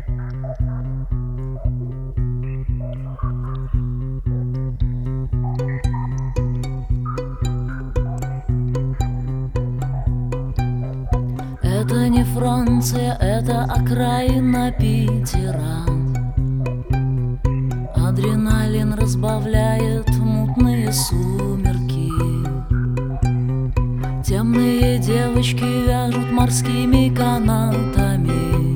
Это не Франция, это окраина Питера. Адреналин разбавляет мутные сумерки. Темные девочки вяжут морскими канатами,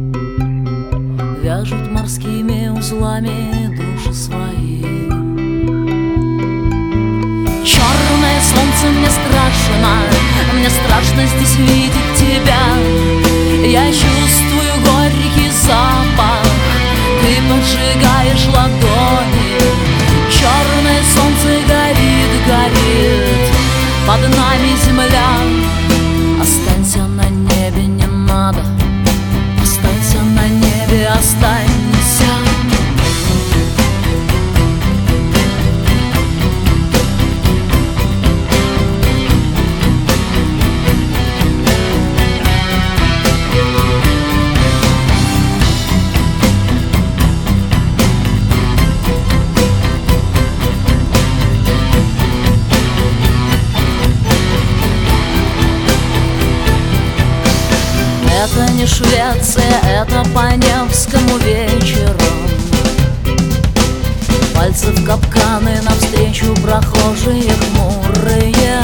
вяжут морскими узлами души свои. Черное солнце, мне страшно здесь видеть тебя. Я чувствую горький запах, ты поджигаешь ладони. Черное солнце горит, горит, под нами земля. Останься на небе, не надо, останься на небе, останься. Это не Швеция, это по Невскому вечером. Пальцы в капканы, навстречу прохожие хмурые.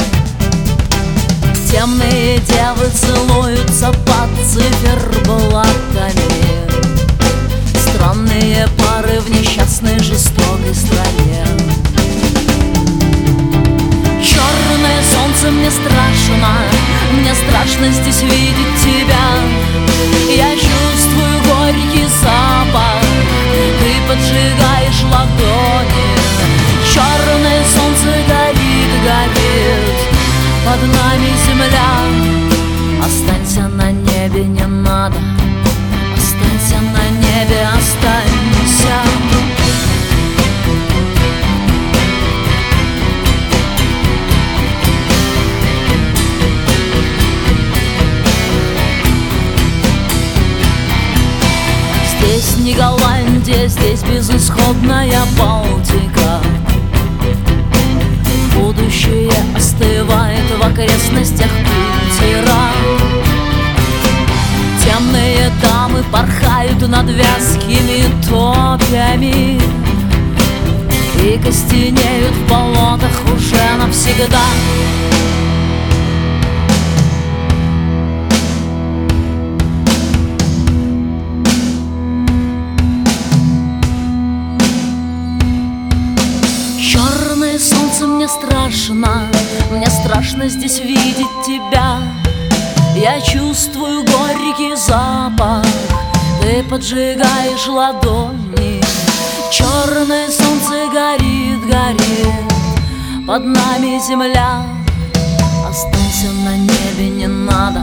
Темные девы целуются под циферблатами. Странные пары в несчастной жестокой стране. Черное солнце, мне страшно здесь видеть тебя. Я чувствую горький запах, ты поджигаешь ладони. Черное солнце горит, горит, под нами земля. Останься на небе, не надо, останься на небе, останься. Здесь не Голландия, здесь безысходная Балтика. Будущее остывает в окрестностях Питера. Темные дамы порхают над вязкими топями и костенеют в болотах уже навсегда. Черное солнце, мне страшно здесь видеть тебя. Я чувствую горький запах, ты поджигаешь ладони. Черное солнце горит, горит, под нами земля. Останься на небе, не надо,